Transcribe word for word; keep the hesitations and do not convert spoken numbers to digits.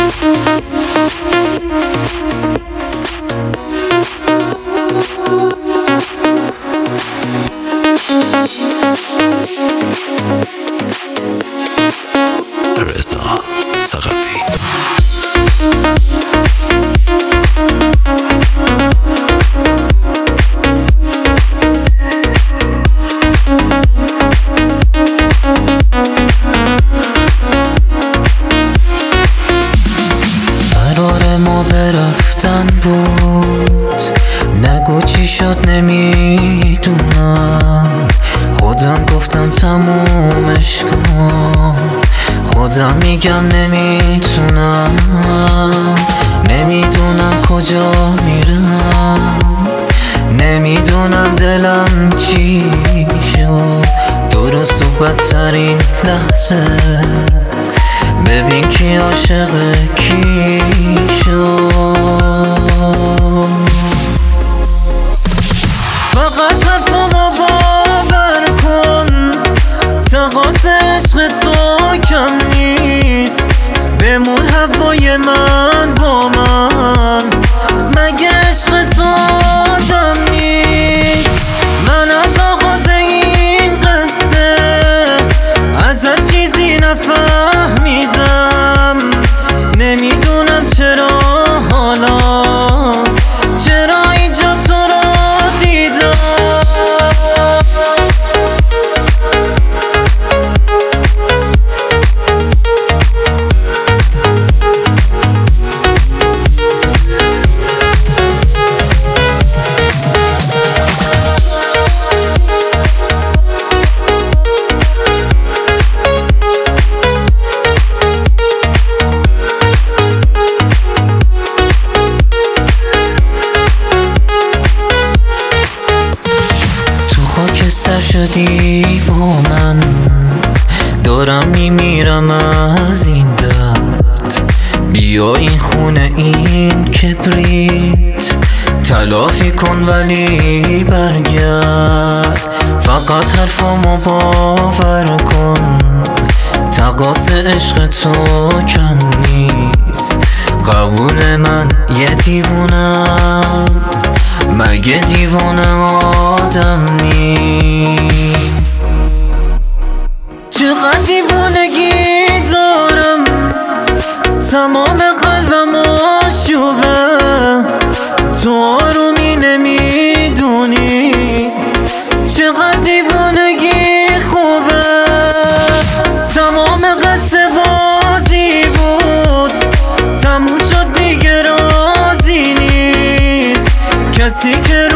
رضا ثقفی. قرار ما برفتن بود، نگو چی شد نمیدونم. خودم گفتم تمومش کن، خودم میگم نمیتونم. نمیدونم کجا میرم، نمیدونم دلم چی شد. درست و بدترین لحظه، ببین کی عاشق کی شد. فقط حرفمو باور کن، تقاص عشق تو کم نیست. بمون هوای من با من، مگه عشق تو آدم نیست. من از آغاز این قصه ازت چیزی نفهمیدم. نمیدونم چرا حالا، چرا اینجا تو رو دیدم. خاکستر شدی با من، دارم میمیرم از این درد. بیا این خونه این کبریت تلافی کن ولی برگرد. فقط حرفمو باور کن، تقاص عشق تو کم نیست. قبول من یه دیوونم، مگه دیوانه آدم نیست. چقدر دیوانگی دارم، تمام قلبم آشوبه. تو آرومی نمیدونی چقدر دیوانگی خوبه. تمام قصه بازی بود، تموم شد دیگه رازی نیست. کسی که